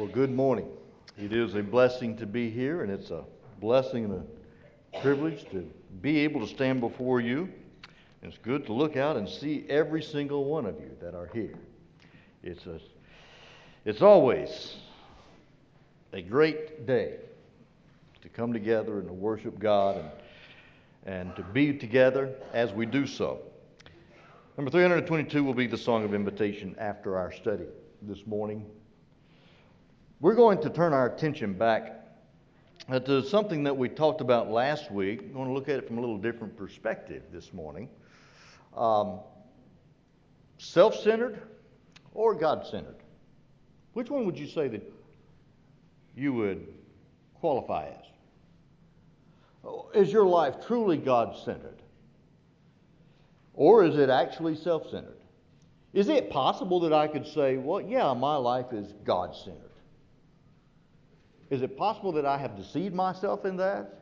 Well, good morning. It is a blessing to be here, and it's a blessing and a privilege to be able to stand before you. It's good to look out and see every single one of you that are here. It's always a great day to come together and to worship God and to be together as we do so. Number 322 will be the song of invitation after our study this morning. We're going to turn our attention back to something that we talked about last week. I'm going to look at it from a little different perspective this morning. Self-centered or God-centered? Which one would you say that you would qualify as? Is your life truly God-centered? Or is it actually self-centered? Is it possible that I could say, well, yeah, my life is God-centered? Is it possible that I have deceived myself in that?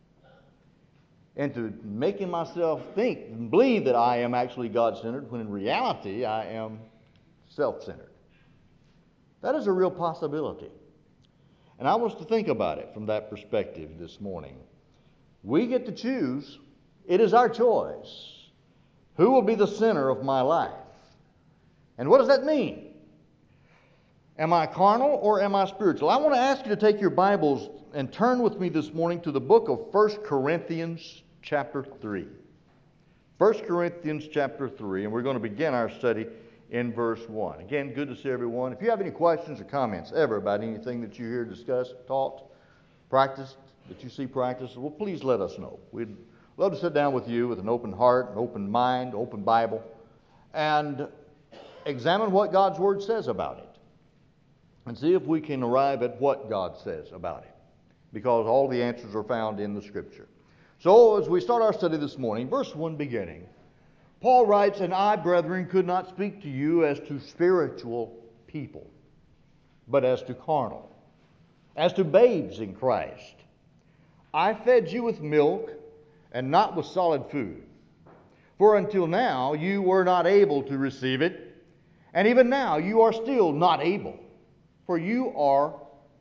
Into making myself think and believe that I am actually God-centered, when in reality I am self-centered. That is a real possibility. And I want us to think about it from that perspective this morning. We get to choose. It is our choice. Who will be the center of my life? And what does that mean? Am I carnal or am I spiritual? I want to ask you to take your Bibles and turn with me this morning to the book of 1 Corinthians chapter 3. 1 Corinthians chapter 3, and we're going to begin our study in verse 1. Again, good to see everyone. If you have any questions or comments ever about anything that you hear discussed, taught, practiced, that you see practiced, well, please let us know. We'd love to sit down with you with an open heart, an open mind, open Bible, and examine what God's Word says about it. And see if we can arrive at what God says about it. Because all the answers are found in the Scripture. So as we start our study this morning, verse 1 beginning, Paul writes, "And I, brethren, could not speak to you as to spiritual people, but as to carnal, as to babes in Christ. I fed you with milk and not with solid food. For until now you were not able to receive it, and even now you are still not able. For you are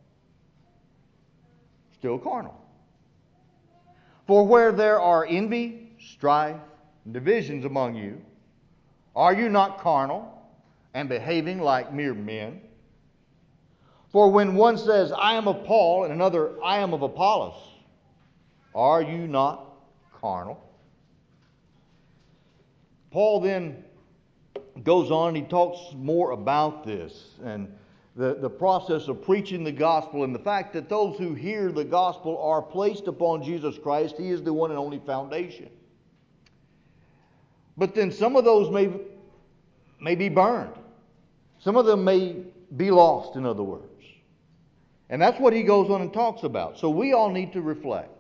still carnal. For where there are envy, strife, and divisions among you, are you not carnal and behaving like mere men? For when one says, I am of Paul, and another, I am of Apollos, are you not carnal?" Paul then goes on and he talks more about this and the process of preaching the gospel and the fact that those who hear the gospel are placed upon Jesus Christ. He is the one and only foundation. But then some of those may be burned. Some of them may be lost, in other words. And that's what he goes on and talks about. So we all need to reflect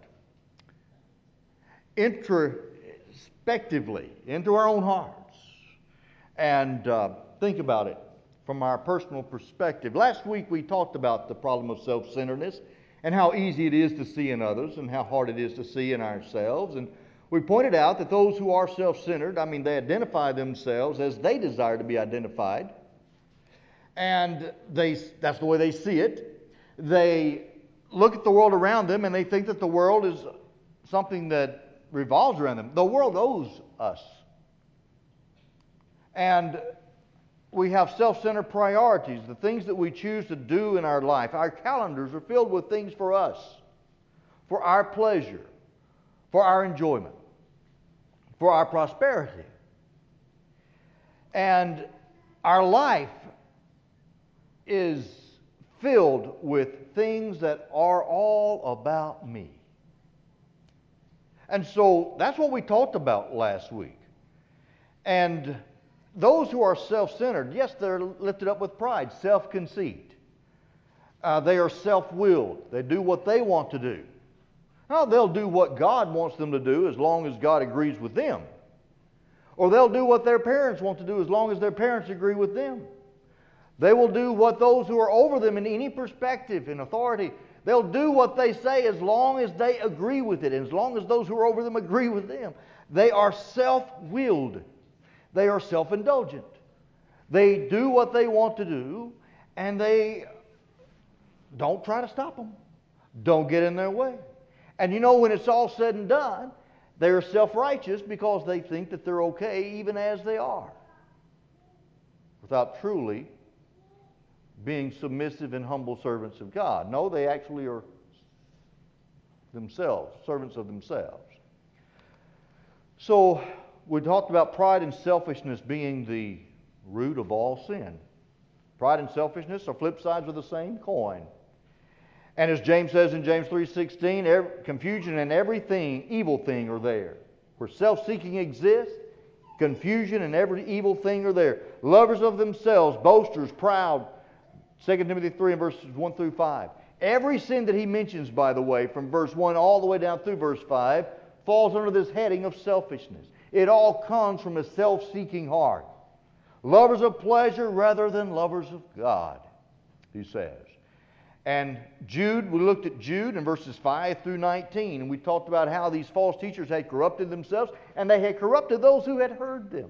introspectively into our own hearts and think about it from our personal perspective. Last week we talked about the problem of self-centeredness and how easy it is to see in others and how hard it is to see in ourselves. And we pointed out that those who are self-centered, they identify themselves as they desire to be identified. And that's the way they see it. They look at the world around them and they think that the world is something that revolves around them. The world owes us. And we have self-centered priorities, the things that we choose to do in our life. Our calendars are filled with things for us, for our pleasure, for our enjoyment, for our prosperity. And our life is filled with things that are all about me. And so that's what we talked about last week. And those who are self-centered, yes, they're lifted up with pride, self-conceit. They are self-willed. They do what they want to do. Now, they'll do what God wants them to do as long as God agrees with them. Or they'll do what their parents want to do as long as their parents agree with them. They will do what those who are over them in any perspective and authority, they'll do what they say as long as they agree with it, and as long as those who are over them agree with them. They are self-willed. They are self-indulgent. They do what they want to do, and they don't try to stop them. Don't get in their way. And you know, when it's all said and done, they're self-righteous because they think that they're okay even as they are, without truly being submissive and humble servants of God. No, they actually are themselves, servants of themselves. So we talked about pride and selfishness being the root of all sin. Pride and selfishness are flip sides of the same coin. And as James says in James 3:16, confusion and everything, evil thing are there. Where self-seeking exists, confusion and every evil thing are there. Lovers of themselves, boasters, proud. 2 Timothy 3 and verses 1 through 5. Every sin that he mentions, by the way, from verse 1 all the way down through verse 5, falls under this heading of selfishness. It all comes from a self-seeking heart. Lovers of pleasure rather than lovers of God, he says. And Jude, we looked at Jude in verses 5 through 19, and we talked about how these false teachers had corrupted themselves, and they had corrupted those who had heard them.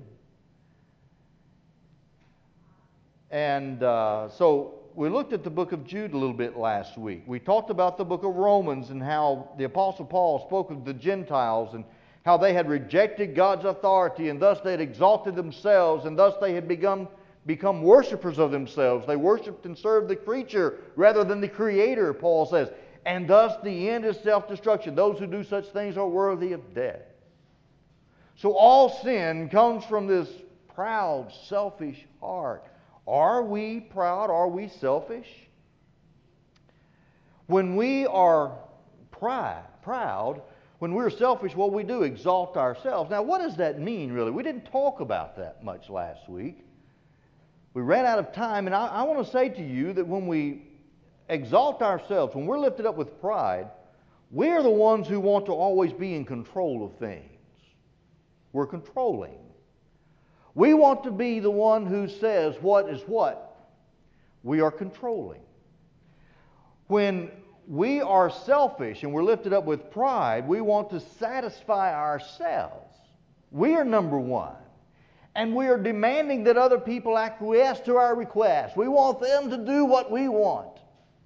And so we looked at the book of Jude a little bit last week. We talked about the book of Romans and how the Apostle Paul spoke of the Gentiles and how they had rejected God's authority, and thus they had exalted themselves, and thus they had become worshipers of themselves. They worshiped and served the creature rather than the Creator, Paul says. And thus the end is self-destruction. Those who do such things are worthy of death. So all sin comes from this proud, selfish heart. Are we proud? Are we selfish? When we are proud, when we're selfish, what we do, exalt ourselves. Now, what does that mean, really? We didn't talk about that much last week. We ran out of time, and I want to say to you that when we exalt ourselves, when we're lifted up with pride, we're the ones who want to always be in control of things. We're controlling. We want to be the one who says what is what. We are controlling. When we are selfish and we're lifted up with pride, we want to satisfy ourselves. We are number one. And we are demanding that other people acquiesce to our requests. We want them to do what we want.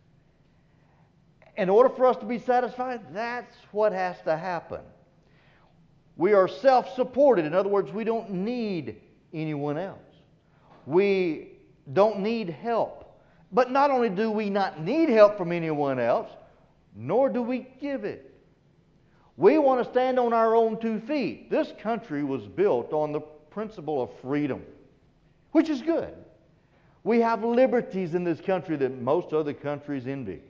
In order for us to be satisfied, that's what has to happen. We are self-supported. In other words, we don't need anyone else. We don't need help. But not only do we not need help from anyone else, nor do we give it. We want to stand on our own 2 feet. This country was built on the principle of freedom, which is good. We have liberties in this country that most other countries envy.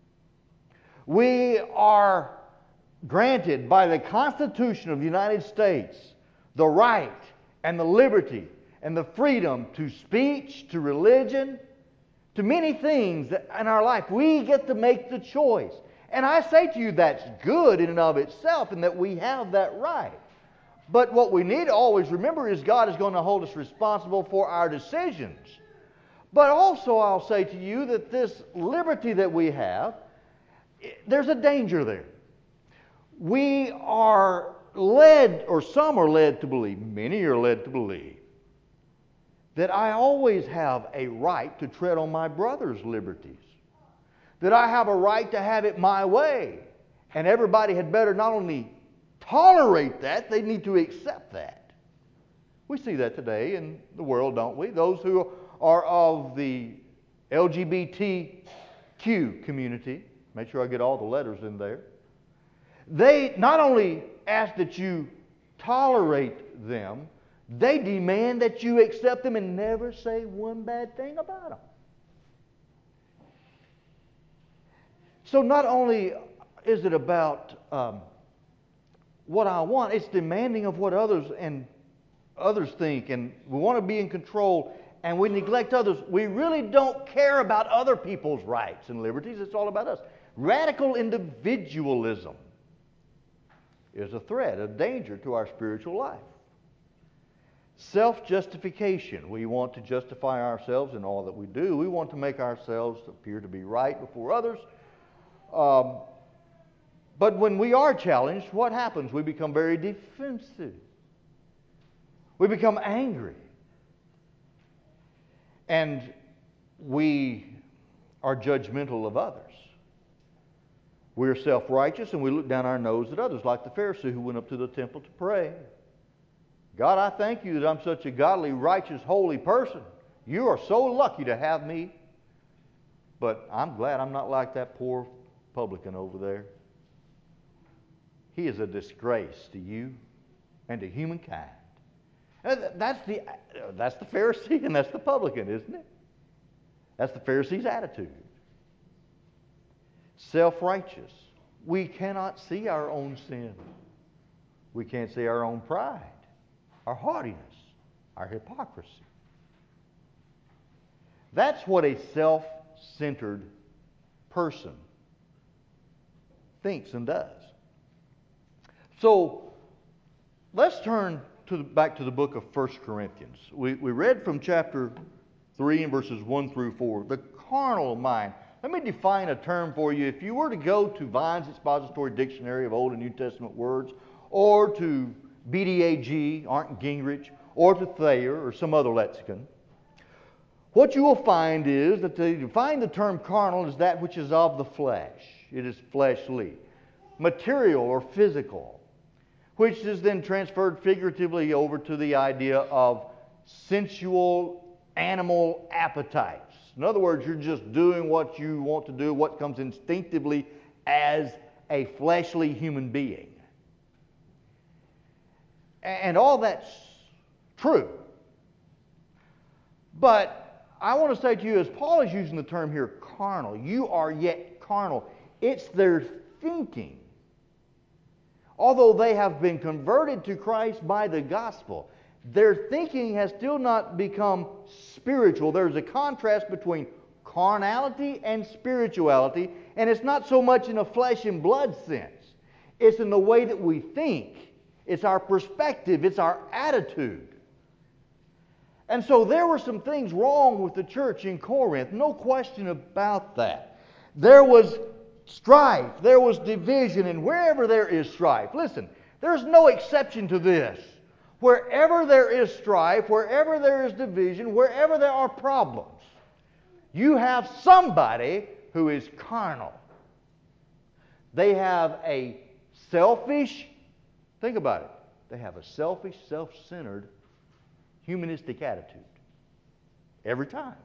We are granted by the Constitution of the United States the right and the liberty and the freedom to speech, to religion, to many things in our life. We get to make the choice. And I say to you, that's good in and of itself, and that we have that right. But what we need to always remember is God is going to hold us responsible for our decisions. But also I'll say to you that this liberty that we have, there's a danger there. We are led, or some are led to believe, many are led to believe, that I always have a right to tread on my brother's liberties. That I have a right to have it my way. And everybody had better not only tolerate that, they need to accept that. We see that today in the world, don't we? Those who are of the LGBTQ community, make sure I get all the letters in there, they not only ask that you tolerate them, they demand that you accept them and never say one bad thing about them. So not only is it about what I want, it's demanding of what others think, and we want to be in control, and we neglect others. We really don't care about other people's rights and liberties. It's all about us. Radical individualism is a threat, a danger to our spiritual life. Self-justification. We want to justify ourselves in all that we do. We want to make ourselves appear to be right before others. But when we are challenged, what happens? We become very defensive. We become angry. And we are judgmental of others. We're self-righteous and we look down our nose at others, like the Pharisee who went up to the temple to pray. God, I thank you that I'm such a godly, righteous, holy person. You are so lucky to have me. But I'm glad I'm not like that poor publican over there. He is a disgrace to you and to humankind. That's the Pharisee and that's the publican, isn't it? That's the Pharisee's attitude. Self-righteous. We cannot see our own sin. We can't see our own pride, our haughtiness, our hypocrisy. That's what a self-centered person thinks and does. So let's turn back to the book of 1 Corinthians. We read from chapter 3 and verses 1 through 4. The carnal mind. Let me define a term for you. If you were to go to Vine's Expository Dictionary of Old and New Testament Words, or to BDAG, Arndt Gingrich, or to Thayer, or some other lexicon, what you will find is that to define the term carnal is that which is of the flesh. It is fleshly, material or physical, which is then transferred figuratively over to the idea of sensual animal appetites. In other words, you're just doing what you want to do, what comes instinctively as a fleshly human being. And all that's true. But I want to say to you, as Paul is using the term here, carnal, you are yet carnal. It's their thinking. Although they have been converted to Christ by the gospel, their thinking has still not become spiritual. There's a contrast between carnality and spirituality, and it's not so much in a flesh and blood sense. It's in the way that we think. It's our perspective. It's our attitude. And so there were some things wrong with the church in Corinth. No question about that. There was strife. There was division. And wherever there is strife, listen, there's no exception to this. Wherever there is strife, wherever there is division, wherever there are problems, you have somebody who is carnal. They have a selfish, think about it, they have a selfish, self-centered, humanistic attitude. Every time.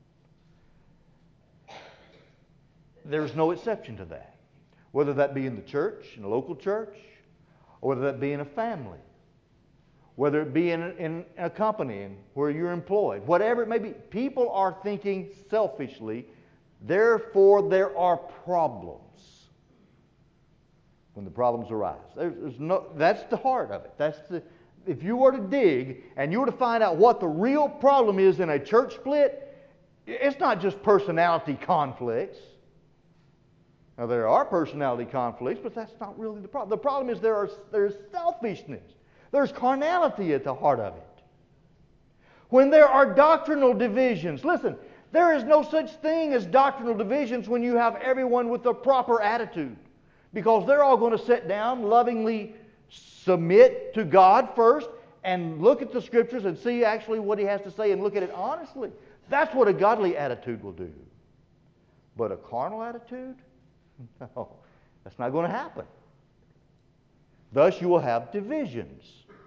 There's no exception to that. Whether that be in the church, in a local church, or whether that be in a family, whether it be in a company where you're employed, whatever it may be, people are thinking selfishly, therefore there are problems when the problems arise. That's the heart of it. If you were to dig and you were to find out what the real problem is in a church split, it's not just personality conflicts. Now there are personality conflicts, but that's not really the problem. The problem is there's selfishness. There's carnality at the heart of it. When there are doctrinal divisions, listen, there is no such thing as doctrinal divisions when you have everyone with the proper attitude. Because they're all going to sit down, lovingly submit to God first, and look at the Scriptures and see actually what He has to say and look at it honestly. That's what a godly attitude will do. But a carnal attitude? No, that's not going to happen. Thus you will have divisions.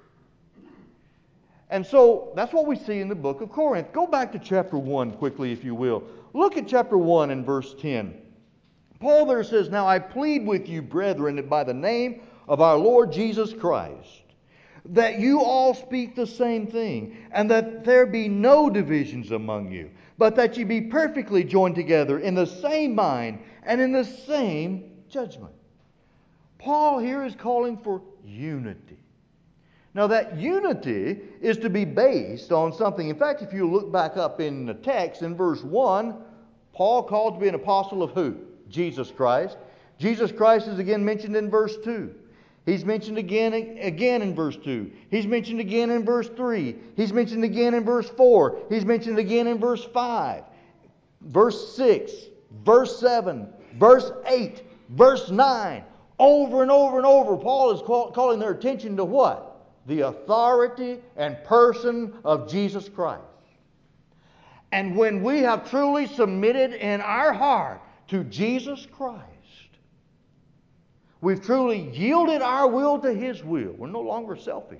And so that's what we see in the book of Corinth. Go back to chapter 1 quickly, if you will. Look at chapter 1 and verse 10. Paul there says, "Now I plead with you, brethren, by the name of our Lord Jesus Christ, that you all speak the same thing, and that there be no divisions among you, but that ye be perfectly joined together in the same mind and in the same judgment." Paul here is calling for unity. Now that unity is to be based on something. In fact, if you look back up in the text in verse 1, Paul called to be an apostle of who? Jesus Christ. Jesus Christ is again mentioned in verse 2. He's mentioned again in verse 2. He's mentioned again in verse 3. He's mentioned again in verse 4. He's mentioned again in verse 5. Verse 6. Verse 7. Verse 8. Verse 9. Over and over and over, Paul is calling their attention to what? The authority and person of Jesus Christ. And when we have truly submitted in our heart to Jesus Christ, we've truly yielded our will to His will. We're no longer selfish.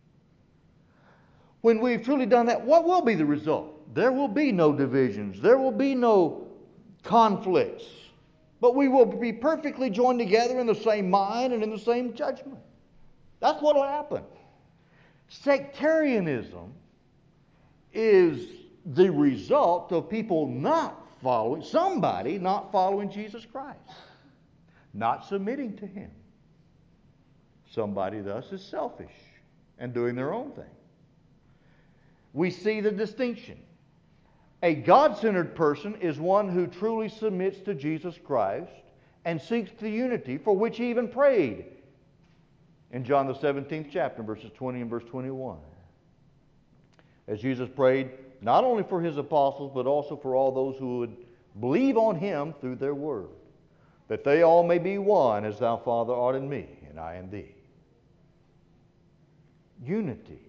When we've truly done that, what will be the result? There will be no divisions. There will be no conflicts. But we will be perfectly joined together in the same mind and in the same judgment. That's what will happen. Sectarianism is the result of people somebody not following Jesus Christ, not submitting to Him. Somebody thus is selfish and doing their own thing. We see the distinction. A God-centered person is one who truly submits to Jesus Christ and seeks the unity for which He even prayed in John the 17th chapter, verses 20 and verse 21. As Jesus prayed not only for His apostles, but also for all those who would believe on Him through their word, that they all may be one, as Thou, Father, art in me, and I in Thee. Unity.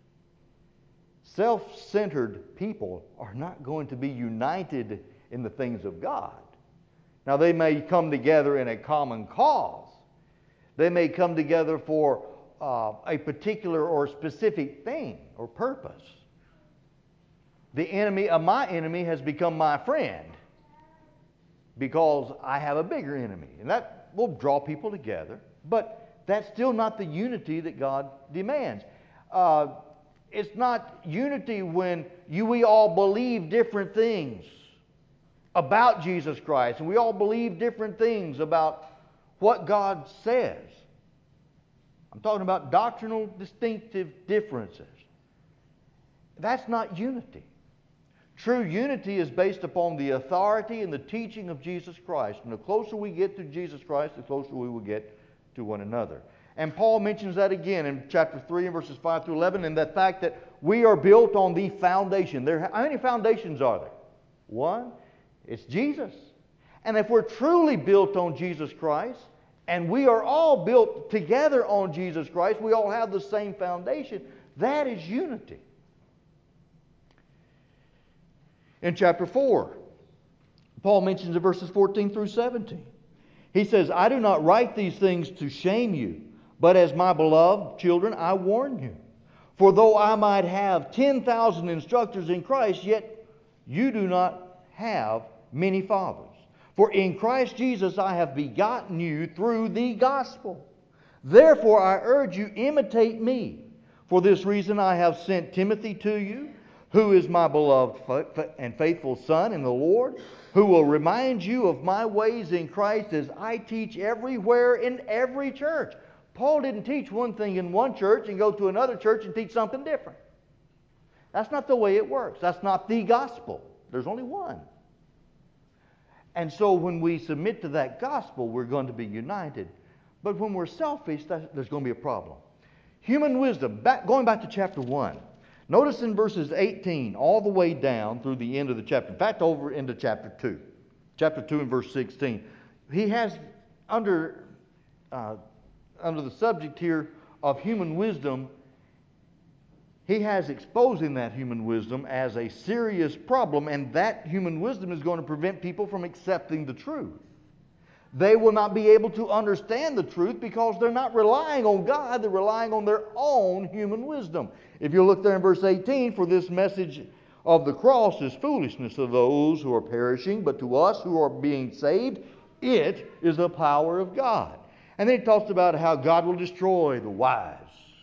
Self-centered people are not going to be united in the things of God. Now, they may come together in a common cause. They may come together for a particular or specific thing or purpose. The enemy of my enemy has become my friend because I have a bigger enemy. And that will draw people together. But that's still not the unity that God demands. It's not unity when we all believe different things about Jesus Christ, and we all believe different things about what God says. I'm talking about doctrinal distinctive differences. That's not unity. True unity is based upon the authority and the teaching of Jesus Christ. And the closer we get to Jesus Christ, the closer we will get to one another. And Paul mentions that again in chapter 3 and verses 5 through 11, and the fact that we are built on the foundation. How many foundations are there? One. It's Jesus. And if we're truly built on Jesus Christ, and we are all built together on Jesus Christ, we all have the same foundation, that is unity. In chapter 4, Paul mentions in verses 14 through 17. He says, I do not write these things to shame you, but as my beloved children, I warn you. For though I might have 10,000 instructors in Christ, yet you do not have many fathers. For in Christ Jesus I have begotten you through the gospel. Therefore I urge you, imitate me. For this reason I have sent Timothy to you, who is my beloved and faithful son in the Lord, who will remind you of my ways in Christ as I teach everywhere in every church. Paul didn't teach one thing in one church and go to another church and teach something different. That's not the way it works. That's not the gospel. There's only one. And so when we submit to that gospel, we're going to be united. But when we're selfish, there's going to be a problem. Human wisdom, going back to chapter 1. Notice in verses 18 all the way down through the end of the chapter. In fact, over into chapter 2. Chapter 2 and verse 16. He has under the subject here of human wisdom, he has exposing that human wisdom as a serious problem, and that human wisdom is going to prevent people from accepting the truth. They will not be able to understand the truth because they're not relying on God, they're relying on their own human wisdom. If you look there in verse 18, for this message of the cross is foolishness to those who are perishing, but to us who are being saved, it is the power of God. And then he talks about how God will destroy the wise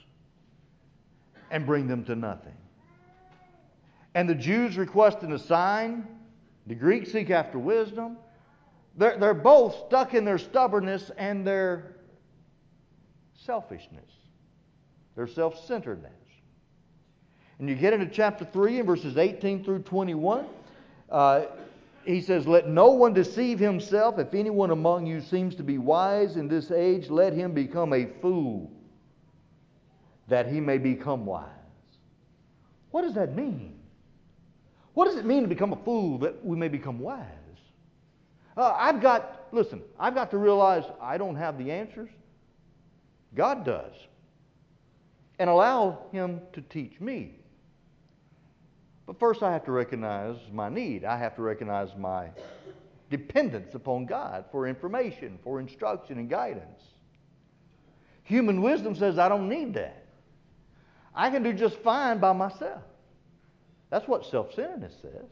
and bring them to nothing. And the Jews requesting a sign, the Greeks seek after wisdom. They're both stuck in their stubbornness and their selfishness, their self-centeredness. And you get into chapter 3 and verses 18 through 21. He says, let no one deceive himself. If anyone among you seems to be wise in this age, let him become a fool, that he may become wise. What does that mean? What does it mean to become a fool that we may become wise? I've got to realize I don't have the answers. God does. And allow Him to teach me. But first I have to recognize my need. I have to recognize my dependence upon God for information, for instruction and guidance. Human wisdom says I don't need that. I can do just fine by myself. That's what self-centeredness says.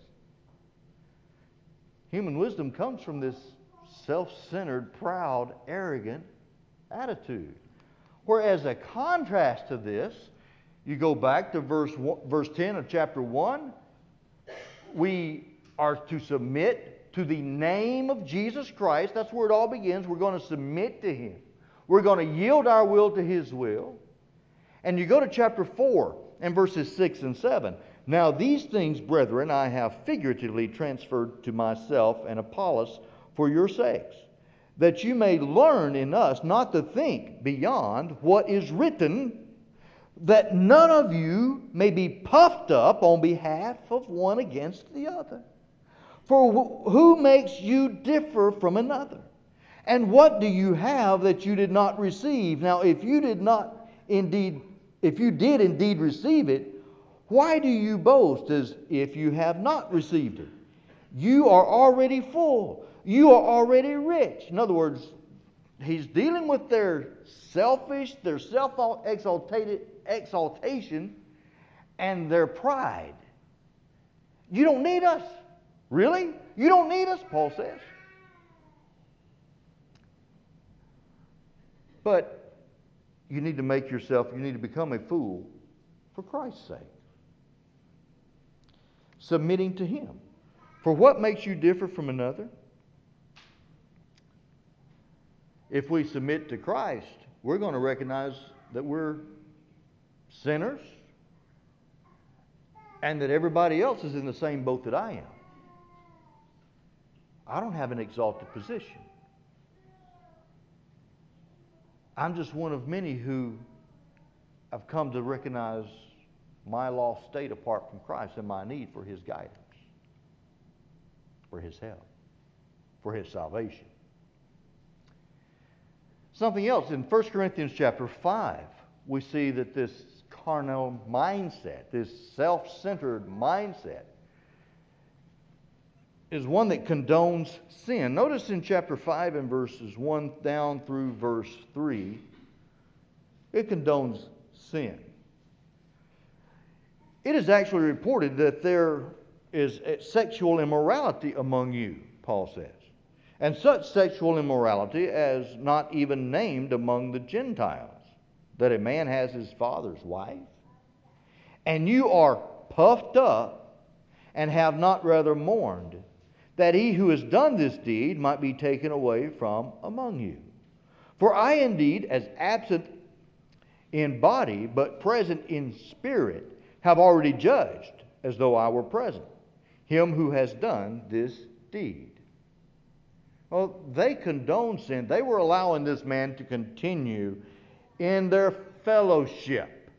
Human wisdom comes from this self-centered, proud, arrogant attitude. Whereas a contrast to this, you go back to verse 10 of chapter 1, we are to submit to the name of Jesus Christ. That's where it all begins. We're going to submit to Him. We're going to yield our will to His will. And you go to chapter 4 and verses 6 and 7. Now these things, brethren, I have figuratively transferred to myself and Apollos for your sakes, that you may learn in us not to think beyond what is written, that none of you may be puffed up on behalf of one against the other. For who makes you differ from another? And what do you have that you did not receive? Now, if you did indeed receive it, why do you boast as if you have not received it? You are already full. You are already rich. In other words, he's dealing with their self-exaltation and their pride. You don't need us. Really? You don't need us, Paul says. But you need to become a fool for Christ's sake. Submitting to Him. For what makes you differ from another? If we submit to Christ, we're going to recognize that we're sinners and that everybody else is in the same boat that I am. I don't have an exalted position. I'm just one of many who have come to recognize my lost state apart from Christ and my need for His guidance, for His help, for His salvation. Something else, in 1 Corinthians chapter 5, we see that this carnal mindset, this self-centered mindset, is one that condones sin. Notice in chapter 5 and verses 1 down through verse 3, it condones sin. It is actually reported that there is sexual immorality among you, Paul says. And such sexual immorality as not even named among the Gentiles, that a man has his father's wife. And you are puffed up and have not rather mourned, that he who has done this deed might be taken away from among you. For I indeed, as absent in body, but present in spirit, have already judged, as though I were present, him who has done this deed. Well, they condoned sin. They were allowing this man to continue in their fellowship.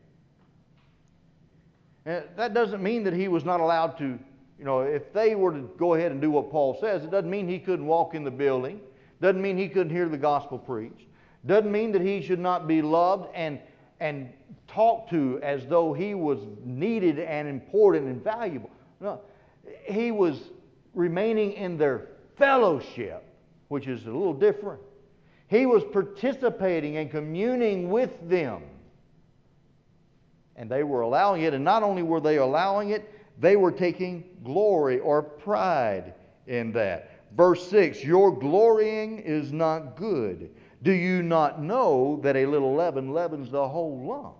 And that doesn't mean that he was not allowed to, if they were to go ahead and do what Paul says, it doesn't mean he couldn't walk in the building. Doesn't mean he couldn't hear the gospel preached. Doesn't mean that he should not be loved and talked to as though he was needed and important and valuable. No, he was remaining in their fellowship, which is a little different. He was participating and communing with them. And they were allowing it, and not only were they allowing it, they were taking glory or pride in that. Verse 6, your glorying is not good. Do you not know that a little leaven leavens the whole lump?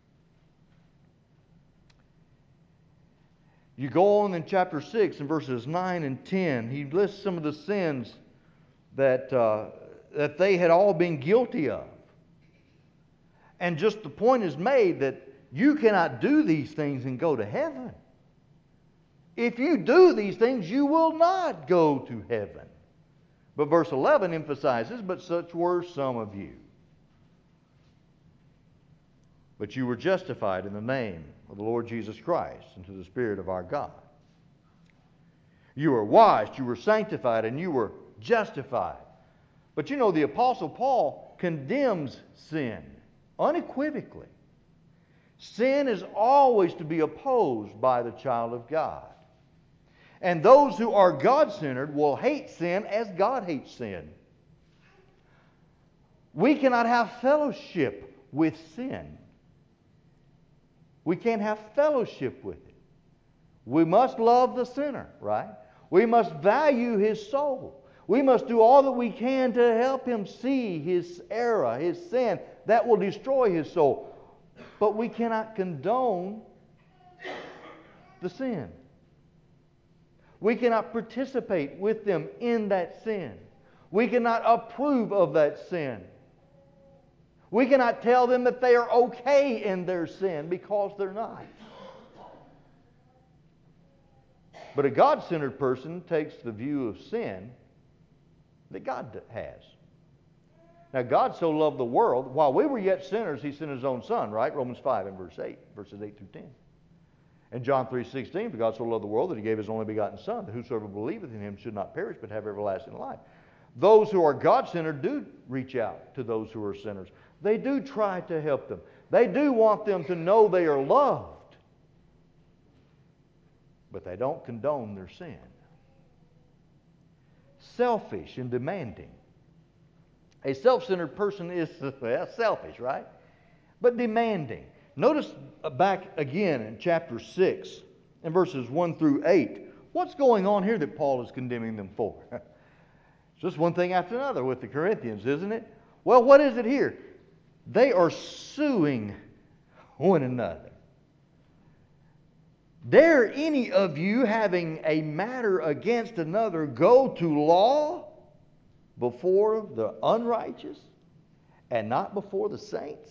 You go on in chapter 6 in verses 9 and 10. He lists some of the sins that they had all been guilty of. And just the point is made that you cannot do these things and go to heaven. If you do these things, you will not go to heaven. But verse 11 emphasizes, but such were some of you. But you were justified in the name of the Lord Jesus Christ and to the Spirit of our God. You were washed, you were sanctified, and you were justified. But the Apostle Paul condemns sin unequivocally, Sin is always to be opposed by the child of God. And those who are God-centered will hate sin as God hates sin. We cannot have fellowship with sin. We can't have fellowship with it. We must love the sinner, right? We must value his soul. We must do all that we can to help him see his error, his sin, that will destroy his soul. But we cannot condone the sin. We cannot participate with them in that sin. We cannot approve of that sin. We cannot tell them that they are okay in their sin, because they're not. But a God-centered person takes the view of sin that God has. Now, God so loved the world, while we were yet sinners, He sent His own Son, right? Romans 5 and verses 8 through 10. And John 3:16, for God so loved the world that He gave His only begotten Son, that whosoever believeth in Him should not perish but have everlasting life. Those who are God-centered do reach out to those who are sinners. They do try to help them. They do want them to know they are loved. But they don't condone their sin. Selfish and demanding. A self-centered person is selfish, right? But demanding. Notice back again in chapter 6 and verses 1 through 8. What's going on here that Paul is condemning them for? It's just one thing after another with the Corinthians, isn't it? Well, what is it here? They are suing one another. Dare any of you, having a matter against another, go to law before the unrighteous and not before the saints?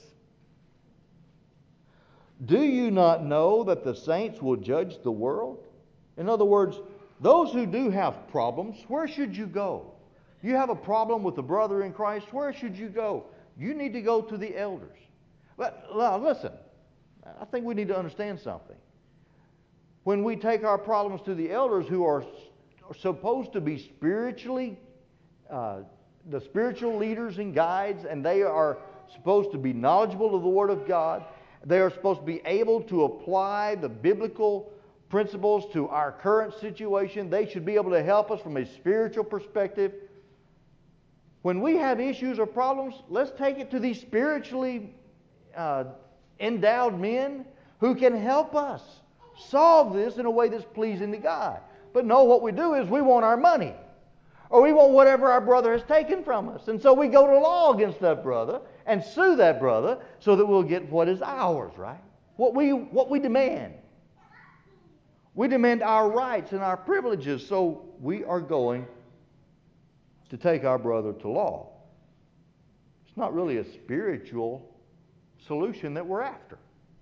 Do you not know that the saints will judge the world? In other words, those who do have problems, where should you go? You have a problem with a brother in Christ, where should you go? You need to go to the elders. But listen, I think we need to understand something. When we take our problems to the elders, who are supposed to be spiritually, the spiritual leaders and guides, and they are supposed to be knowledgeable of the Word of God, they are supposed to be able to apply the biblical principles to our current situation. They should be able to help us from a spiritual perspective. When we have issues or problems, let's take it to these spiritually endowed men who can help us solve this in a way that's pleasing to God. But no, what we do is we want our money, or we want whatever our brother has taken from us. And so we go to law against that brother and sue that brother so that we'll get what is ours, right? What we demand. We demand our rights and our privileges, so we are going to take our brother to law. It's not really a spiritual solution that we're after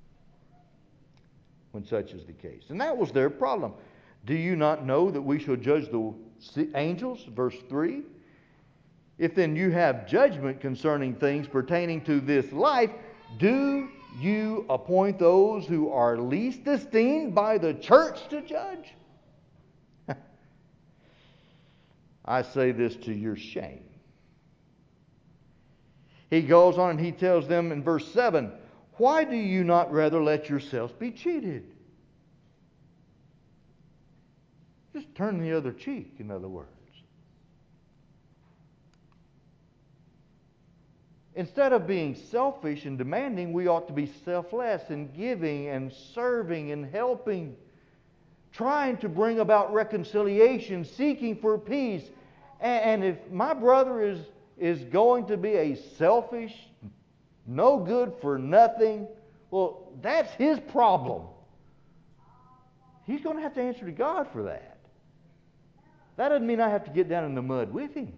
when such is the case. And that was their problem. Do you not know that we shall judge the angels? Verse 3. If then you have judgment concerning things pertaining to this life, do you appoint those who are least esteemed by the church to judge? I say this to your shame. He goes on and he tells them in verse 7, why do you not rather let yourselves be cheated? Just turn the other cheek, in other words. Instead of being selfish and demanding, we ought to be selfless and giving and serving and helping, trying to bring about reconciliation, seeking for peace. And if my brother is going to be a selfish, no good for nothing, well, that's his problem. He's going to have to answer to God for that. That doesn't mean I have to get down in the mud with him.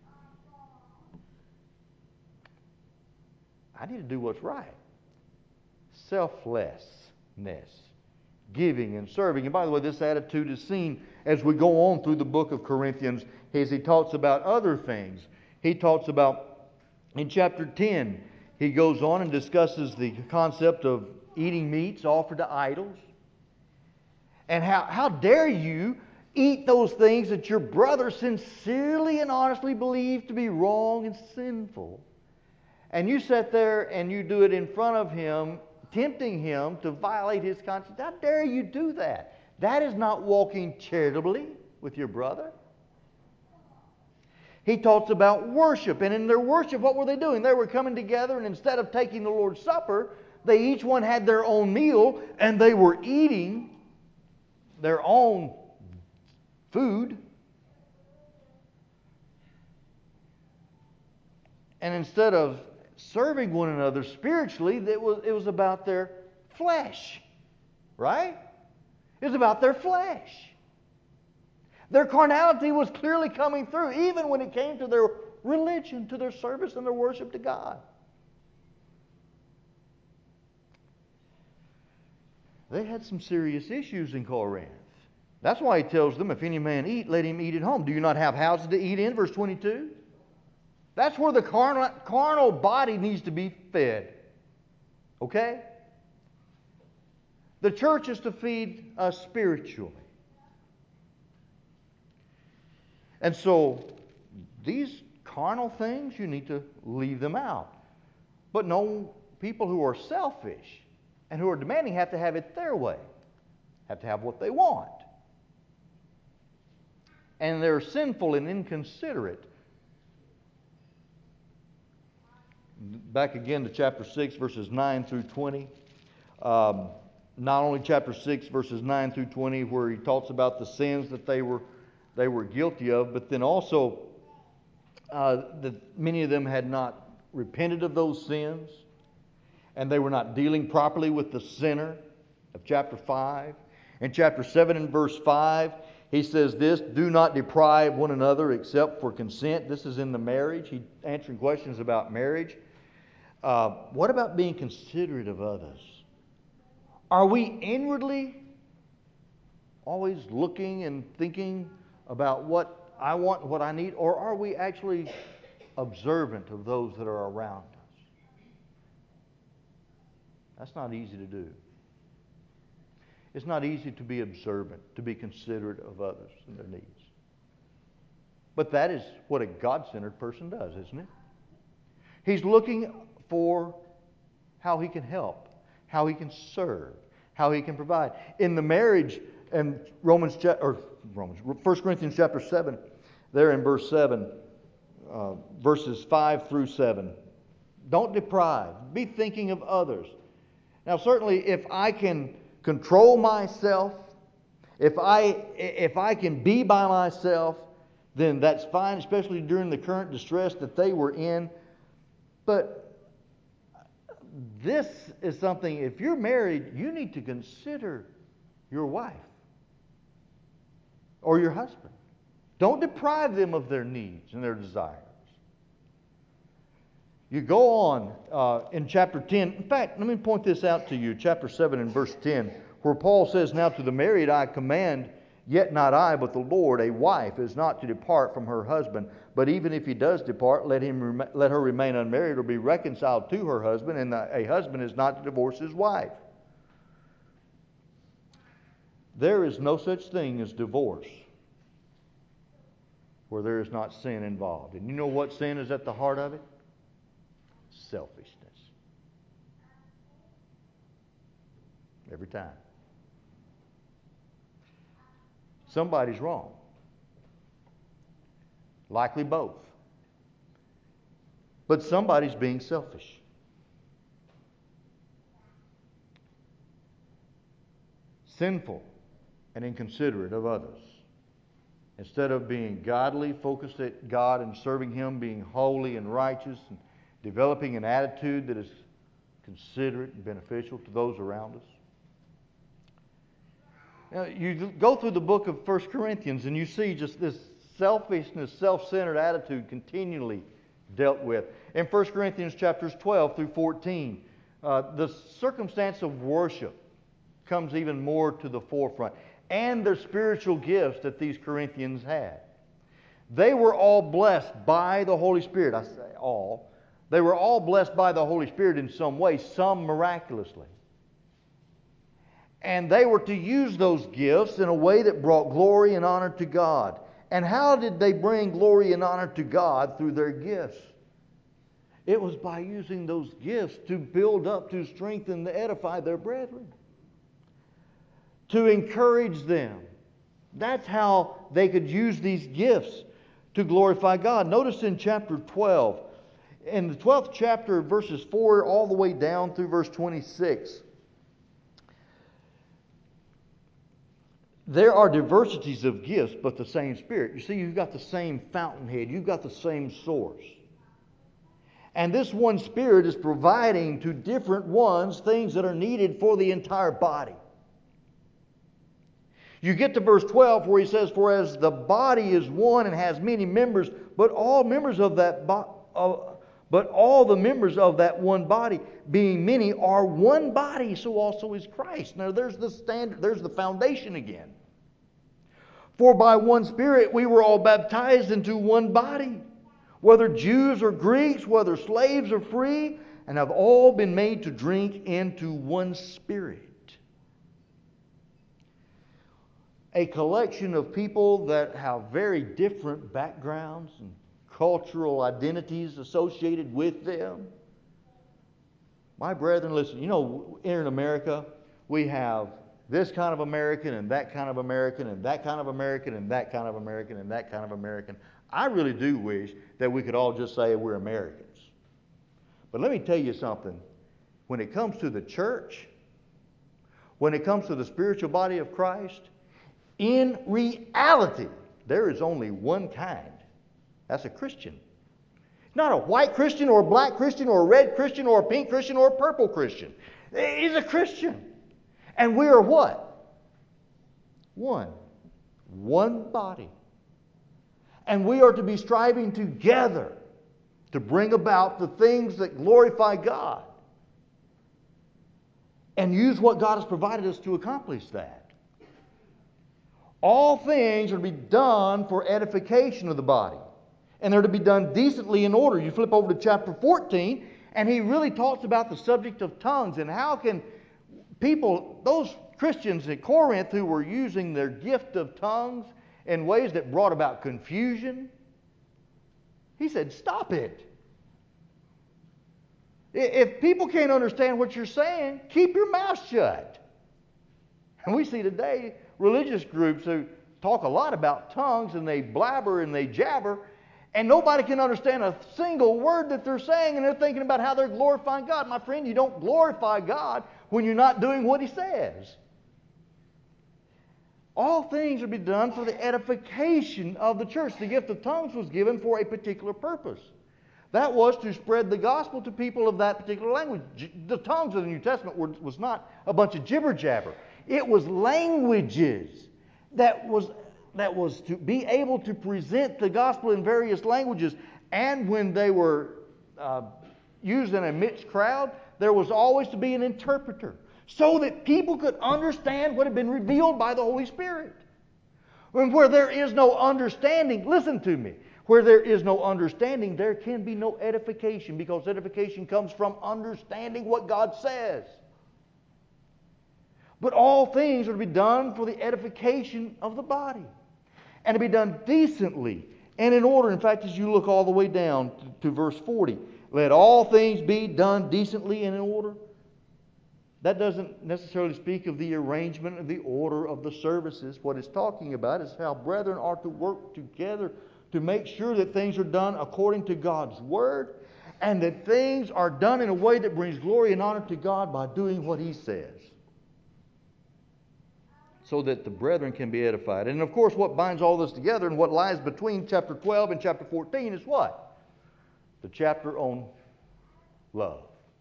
I need to do what's right. Selflessness, giving and serving. And by the way, this attitude is seen as we go on through the book of Corinthians, as he talks about other things. He talks about, in chapter 10, he goes on and discusses the concept of eating meats offered to idols. And how dare you eat those things that your brother sincerely and honestly believes to be wrong and sinful. And you sit there and you do it in front of him tempting him to violate his conscience. How dare you do that? That is not walking charitably with your brother. He talks about worship. And in their worship, what were they doing? They were coming together, and instead of taking the Lord's Supper, they each one had their own meal, and they were eating their own food. And instead of serving one another spiritually, it was about their flesh. Right? It was about their flesh. Their carnality was clearly coming through, even when it came to their religion, to their service and their worship to God. They had some serious issues in Corinth. That's why he tells them, if any man eat, let him eat at home. Do you not have houses to eat in? Verse 22. That's where the carnal body needs to be fed. Okay? The church is to feed us spiritually. And so, these carnal things, you need to leave them out. But no, people who are selfish and who are demanding have to have it their way. Have to have what they want. And they're sinful and inconsiderate. Back again to chapter 6, verses 9 through 20. Not only chapter 6, verses 9 through 20, where he talks about the sins that they were guilty of, but then also that many of them had not repented of those sins, and they were not dealing properly with the sinner of chapter 5. In chapter 7 and verse 5, he says this, do not deprive one another except for consent. This is in the marriage. He's answering questions about marriage. What about being considerate of others? Are we inwardly always looking and thinking about what I want, what I need, or are we actually observant of those that are around us? That's not easy to do. It's not easy to be observant, to be considerate of others and their needs. But that is what a God-centered person does, isn't it? He's looking for how he can help, how he can serve, how he can provide. In the marriage, and 1 Corinthians chapter 7, there in verse 7, verses 5 through 7. Don't deprive. Be thinking of others. Now certainly if I can control myself, if I can be by myself, then that's fine, especially during the current distress that they were in. But this is something, if you're married, you need to consider your wife or your husband. Don't deprive them of their needs and their desires. You go on in chapter 10. In fact, let me point this out to you. Chapter 7 and verse 10, where Paul says, now to the married I command, yet not I, but the Lord, a wife is not to depart from her husband. But even if he does depart, let her remain unmarried or be reconciled to her husband. And a husband is not to divorce his wife. There is no such thing as divorce where there is not sin involved. And you know what sin is at the heart of it? Selfishness. Every time. Somebody's wrong. Likely both. But somebody's being selfish. Sinful and inconsiderate of others. Instead of being godly, focused at God and serving Him, being holy and righteous, and developing an attitude that is considerate and beneficial to those around us. Now, you go through the book of 1 Corinthians and you see just this selfishness, self-centered attitude continually dealt with. In 1 Corinthians chapters 12 through 14, the circumstance of worship comes even more to the forefront. And the spiritual gifts that these Corinthians had. They were all blessed by the Holy Spirit. I say all. They were all blessed by the Holy Spirit in some way, some miraculously. And they were to use those gifts in a way that brought glory and honor to God. And how did they bring glory and honor to God through their gifts? It was by using those gifts to build up, to strengthen, to edify their brethren, to encourage them. That's how they could use these gifts to glorify God. Notice in chapter 12, in the 12th chapter, verses 4 all the way down through verse 26, there are diversities of gifts, but the same Spirit. You see, you've got the same fountainhead. You've got the same source. And this one Spirit is providing to different ones things that are needed for the entire body. You get to verse 12 where he says, "For as the body is one and has many members, but all the members of that one body, being many, are one body, so also is Christ." Now there's the standard, there's the foundation again. "For by one Spirit we were all baptized into one body, whether Jews or Greeks, whether slaves or free, and have all been made to drink into one Spirit." A collection of people that have very different backgrounds and cultural identities associated with them. My brethren, listen, here in America, we have this kind of American and that kind of American and that kind of American and that kind of American and that kind of American. I really do wish that we could all just say we're Americans. But let me tell you something. When it comes to the church, when it comes to the spiritual body of Christ, in reality, there is only one kind. That's a Christian. Not a white Christian or a black Christian or a red Christian or a pink Christian or a purple Christian. He's a Christian. And we are what? One. One body. And we are to be striving together to bring about the things that glorify God. And use what God has provided us to accomplish that. All things are to be done for edification of the body. And they're to be done decently in order. You flip over to chapter 14, and he really talks about the subject of tongues and how can people, those Christians at Corinth who were using their gift of tongues in ways that brought about confusion, he said, stop it. If people can't understand what you're saying, keep your mouth shut. And we see today religious groups who talk a lot about tongues and they blabber and they jabber, and nobody can understand a single word that they're saying, and they're thinking about how they're glorifying God. My friend, you don't glorify God when you're not doing what He says. All things are to be done for the edification of the church. The gift of tongues was given for a particular purpose. That was to spread the gospel to people of that particular language. The tongues of the New Testament was not a bunch of jibber-jabber. It was languages that was to be able to present the gospel in various languages. And when they were used in a mixed crowd, there was always to be an interpreter so that people could understand what had been revealed by the Holy Spirit. And where there is no understanding, listen to me, where there is no understanding, there can be no edification, because edification comes from understanding what God says. But all things are to be done for the edification of the body. And to be done decently and in order. In fact, as you look all the way down to verse 40, let all things be done decently and in order. That doesn't necessarily speak of the arrangement of the order of the services. What it's talking about is how brethren are to work together to make sure that things are done according to God's Word, and that things are done in a way that brings glory and honor to God by doing what He says, so that the brethren can be edified. And of course, what binds all this together and what lies between chapter 12 and chapter 14 is what? The chapter on love.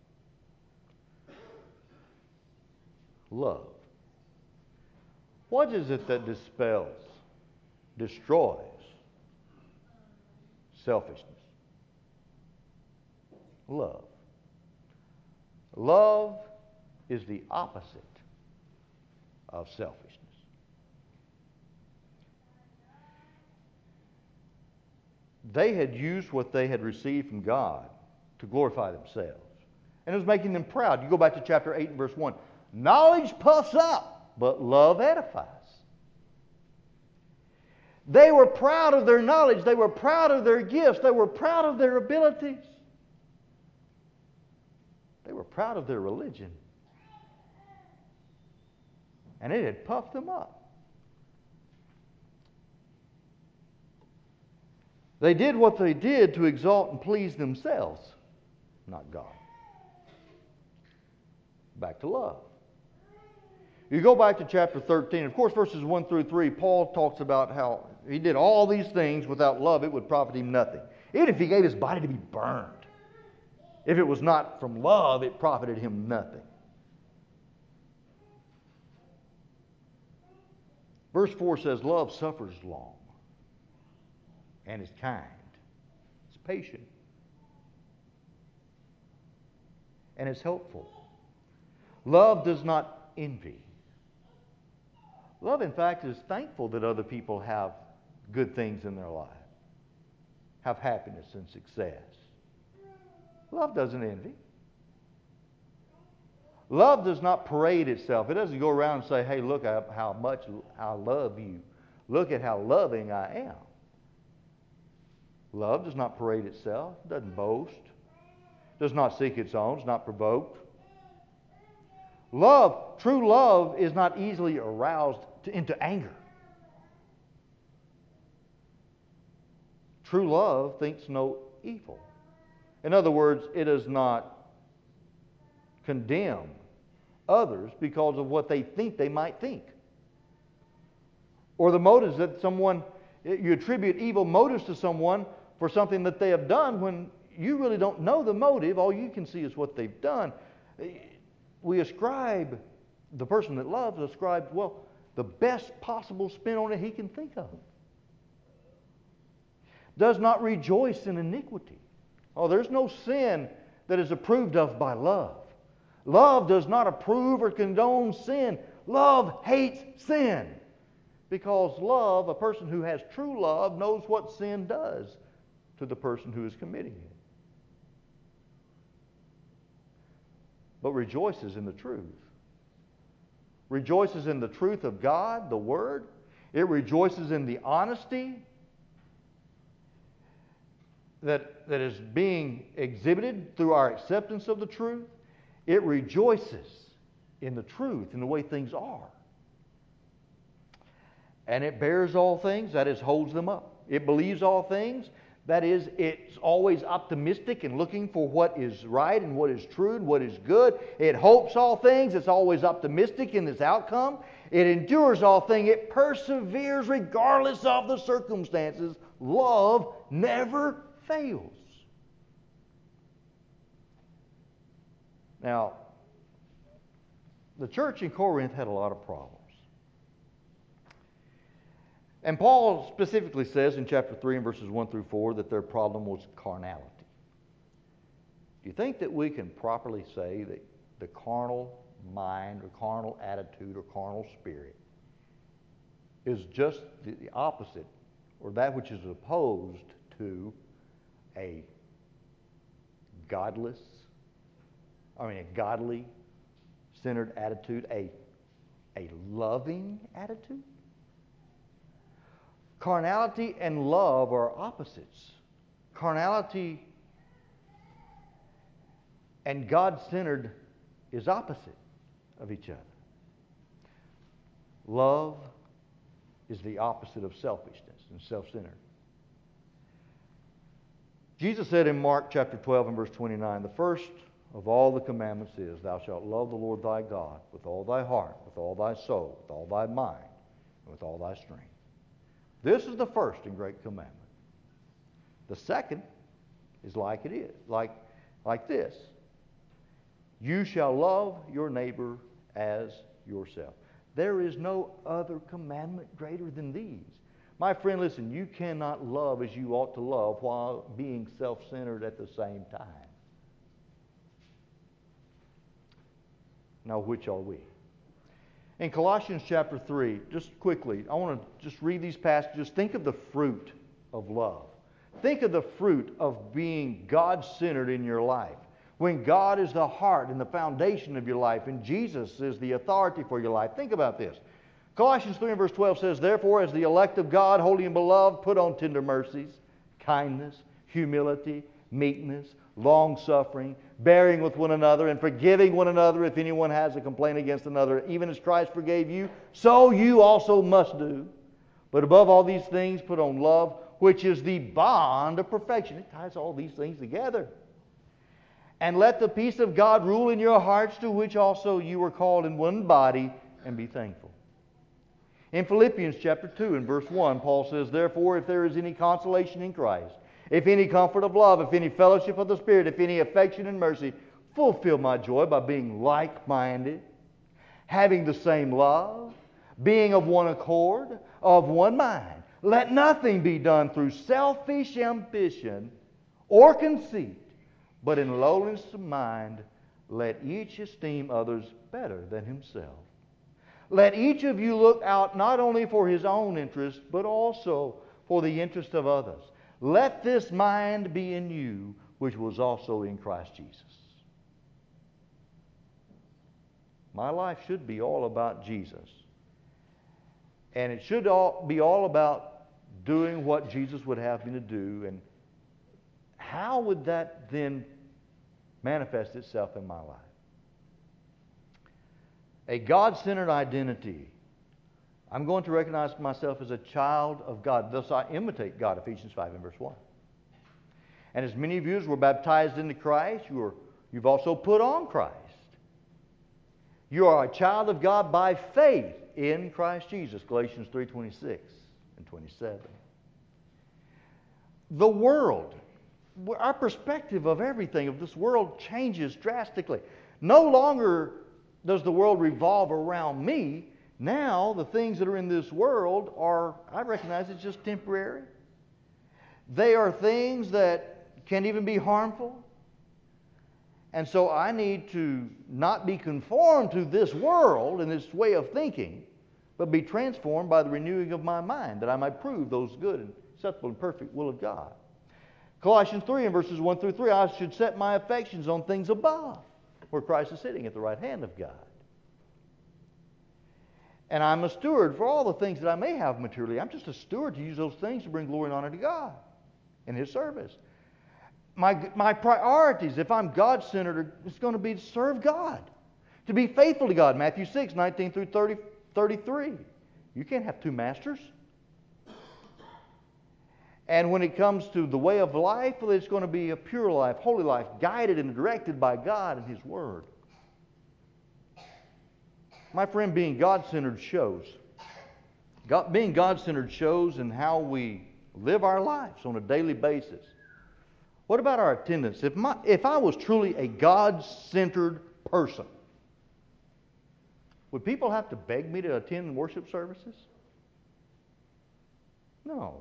Love. What is it that dispels, destroys selfishness? Love. Love is the opposite of selfishness. They had used what they had received from God to glorify themselves. And it was making them proud. You go back to chapter 8 and verse 1. Knowledge puffs up, but love edifies. They were proud of their knowledge. They were proud of their gifts. They were proud of their abilities. were proud of their religion. And it had puffed them up. They did what they did to exalt and please themselves, not God. Back to love. You go back to chapter 13. Of course, verses 1 through 3, Paul talks about how he did all these things without love, it would profit him nothing. Even if he gave his body to be burned, if it was not from love, it profited him nothing. Verse 4 says, love suffers long and is kind. It's patient. And it's helpful. Love does not envy. Love, in fact, is thankful that other people have good things in their life, have happiness and success. Love doesn't envy. Love does not parade itself. It doesn't go around and say, hey, look how much I love you. Look at how loving I am. Love does not parade itself, doesn't boast, does not seek its own, is not provoked. Love, true love, is not easily aroused into anger. True love thinks no evil. In other words, it does not condemn others because of what they think they might think. Or the motives that you attribute evil motives to someone for something that they have done when you really don't know the motive. All you can see is what they've done. We ascribe, the person that loves ascribes, the best possible spin on it he can think of. Does not rejoice in iniquity. Oh, there's no sin that is approved of by love. Love does not approve or condone sin. Love hates sin. Because love, a person who has true love, knows what sin does to the person who is committing it. But rejoices in the truth. Rejoices in the truth of God, the Word. It rejoices in the honesty that is being exhibited through our acceptance of the truth. It rejoices in the truth, in the way things are. And it bears all things, that is, holds them up. It believes all things, that is, it's always optimistic and looking for what is right and what is true and what is good. It hopes all things, it's always optimistic in its outcome. It endures all things, it perseveres regardless of the circumstances. Love never fails. Now, the church in Corinth had a lot of problems. And Paul specifically says in chapter 3 and verses 1 through 4 that their problem was carnality. Do you think that we can properly say that the carnal mind or carnal attitude or carnal spirit is just the opposite, or that which is opposed to a godly centered attitude, a loving attitude? Carnality and love are opposites. Carnality and God-centered is opposite of each other. Love is the opposite of selfishness and self-centered. Jesus said in Mark chapter 12 and verse 29, the first of all the commandments is, thou shalt love the Lord thy God with all thy heart, with all thy soul, with all thy mind, and with all thy strength. This is the first and great commandment. The second is like this. You shall love your neighbor as yourself. There is no other commandment greater than these. My friend, listen, you cannot love as you ought to love while being self-centered at the same time. Now, which are we? In Colossians chapter 3, just quickly, I want to just read these passages. Think of the fruit of love. Think of the fruit of being God-centered in your life. When God is the heart and the foundation of your life, and Jesus is the authority for your life. Think about this. Colossians 3 and verse 12 says, therefore, as the elect of God, holy and beloved, put on tender mercies, kindness, humility, meekness, long-suffering, bearing with one another, and forgiving one another if anyone has a complaint against another. Even as Christ forgave you, so you also must do. But above all these things, put on love, which is the bond of perfection. It ties all these things together. And let the peace of God rule in your hearts, to which also you were called in one body, and be thankful. In Philippians chapter 2 and verse 1, Paul says, Therefore, if there is any consolation in Christ, if any comfort of love, if any fellowship of the Spirit, if any affection and mercy, fulfill my joy by being like-minded, having the same love, being of one accord, of one mind. Let nothing be done through selfish ambition or conceit, but in lowliness of mind, let each esteem others better than himself. Let each of you look out not only for his own interest, but also for the interest of others. Let this mind be in you, which was also in Christ Jesus. My life should be all about Jesus. And it should be all about doing what Jesus would have me to do. And how would that then manifest itself in my life? A God-centered identity. I'm going to recognize myself as a child of God. Thus I imitate God, Ephesians 5 and verse 1. And as many of you as were baptized into Christ, you've also put on Christ. You are a child of God by faith in Christ Jesus, Galatians 3:26 and 27. The world, our perspective of everything, of this world, changes drastically. No longer does the world revolve around me. Now, the things that are in this world are, I recognize it's just temporary. They are things that can even be harmful. And so I need to not be conformed to this world and this way of thinking, but be transformed by the renewing of my mind, that I might prove those good and acceptable and perfect will of God. Colossians 3 and verses 1 through 3, I should set my affections on things above, where Christ is sitting at the right hand of God. And I'm a steward for all the things that I may have materially. I'm just a steward to use those things to bring glory and honor to God in His service. My priorities, if I'm God-centered, it's going to be to serve God, to be faithful to God. Matthew 6, 19 through 33. You can't have two masters. And when it comes to the way of life, well, it's going to be a pure life, holy life, guided and directed by God and His Word. My friend, being God-centered shows. Being God-centered shows in how we live our lives on a daily basis. What about our attendance? If I was truly a God-centered person, would people have to beg me to attend worship services? No.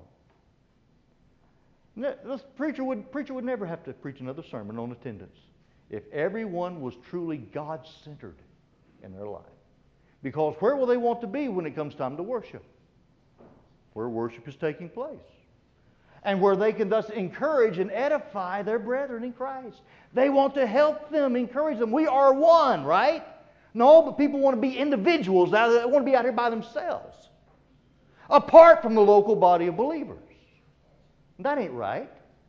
The preacher would never have to preach another sermon on attendance if everyone was truly God-centered in their life. Because where will they want to be when it comes time to worship? Where worship is taking place. And where they can thus encourage and edify their brethren in Christ. They want to help them, encourage them. We are one, right? No, but people want to be individuals. They want to be out here by themselves, apart from the local body of believers. That ain't right.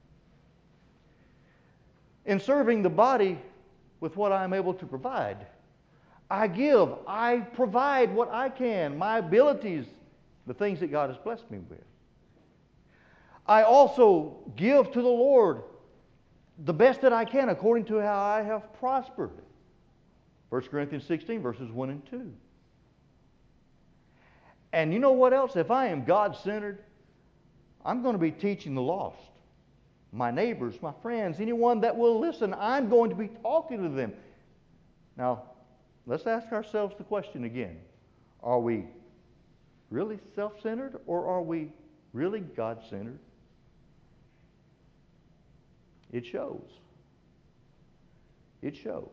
In serving the body with what I'm able to provide, I give, I provide what I can, my abilities, the things that God has blessed me with. I also give to the Lord the best that I can according to how I have prospered. 1 Corinthians 16, verses 1 and 2. And you know what else? If I am God-centered, I'm going to be teaching the lost. My neighbors, my friends, anyone that will listen, I'm going to be talking to them. Now, let's ask ourselves the question again. Are we really self-centered, or are we really God-centered? It shows. It shows.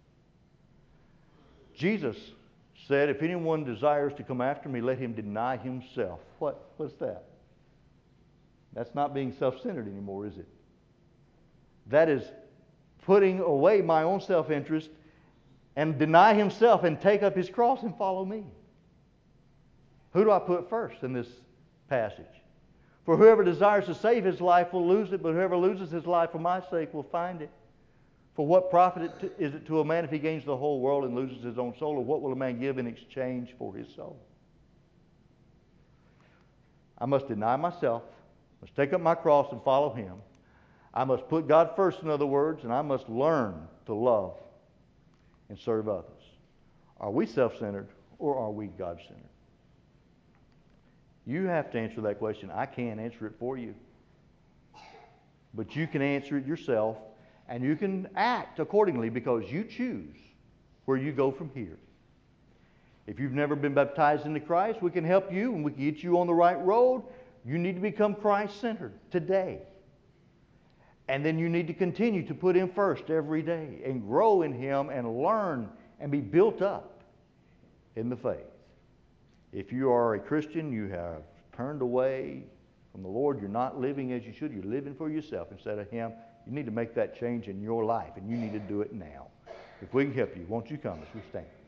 Jesus said, if anyone desires to come after me, let him deny himself. What's that? That's not being self-centered anymore, is it? That is putting away my own self-interest and deny himself and take up his cross and follow me. Who do I put first in this passage? For whoever desires to save his life will lose it, but whoever loses his life for my sake will find it. For what profit is it to a man if he gains the whole world and loses his own soul? Or what will a man give in exchange for his soul? I must deny myself, must take up my cross and follow him. I must put God first, in other words, and I must learn to love and serve others. Are we self-centered or are we God-centered? You have to answer that question. I can't answer it for you. But you can answer it yourself, and you can act accordingly because you choose where you go from here. If you've never been baptized into Christ, we can help you and we can get you on the right road. You need to become Christ-centered today. And then you need to continue to put Him first every day and grow in Him and learn and be built up in the faith. If you are a Christian, you have turned away from the Lord, you're not living as you should, you're living for yourself instead of Him, you need to make that change in your life, and you need to do it now. If we can help you, won't you come as we stand?